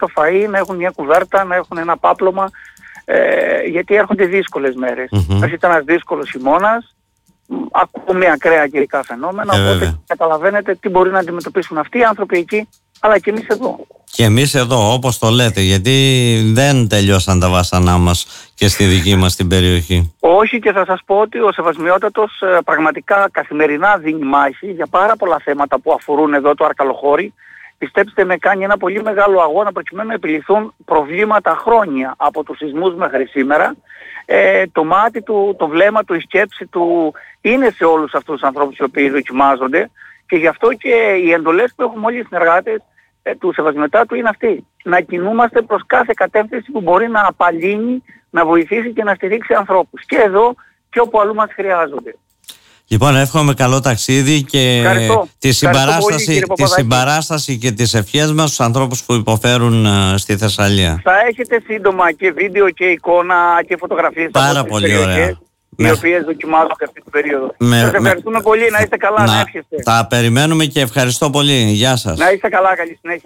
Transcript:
το φαΐ, να έχουν μια κουβέρτα, να έχουν ένα πάπλωμα, γιατί έρχονται δύσκολες μέρες. Ήταν ένας δύσκολος χειμώνας, ακούμε ακραία καιρικά φαινόμενα, οπότε καταλαβαίνετε τι μπορεί να αντιμετωπίσουν αυτοί οι άνθρωποι εκεί, αλλά και εμείς εδώ. Και εμείς εδώ, όπως το λέτε, γιατί δεν τελειώσαν τα βάσανά μας και στη δική μας την περιοχή. Όχι, και θα σας πω ότι ο Σεβασμιότατος πραγματικά καθημερινά δίνει μάχη για πάρα πολλά θέματα που αφορούν εδώ το Αρκαλοχώρι. Πιστέψτε με, κάνει ένα πολύ μεγάλο αγώνα προκειμένου να επιληθούν προβλήματα χρόνια από τους σεισμούς μέχρι σήμερα. Το μάτι του, το βλέμμα του, η σκέψη του είναι σε όλους αυτούς τους ανθρώπους οι οποίοι δοκιμάζονται, και γι' αυτό και οι εντολές που έχουμε όλοι οι συνεργάτες του Σεβασμιωτάτου είναι αυτή. Να κινούμαστε προς κάθε κατεύθυνση που μπορεί να απαλύνει, να βοηθήσει και να στηρίξει ανθρώπους. Και εδώ και όπου αλλού μας χρειάζονται. Λοιπόν, εύχομαι καλό ταξίδι και τη συμπαράσταση και τις ευχές μας στους ανθρώπους που υποφέρουν στη Θεσσαλία. Θα έχετε σύντομα και βίντεο και εικόνα και φωτογραφίες. Πάρα πολύ ωραία. Οι οποίες δοκιμάζονται αυτή την περίοδο. Σας ευχαριστούμε πολύ, να είστε καλά, να εύχεστε. Τα περιμένουμε και ευχαριστώ πολύ. Γεια σας. Να είστε καλά, καλή συνέχεια.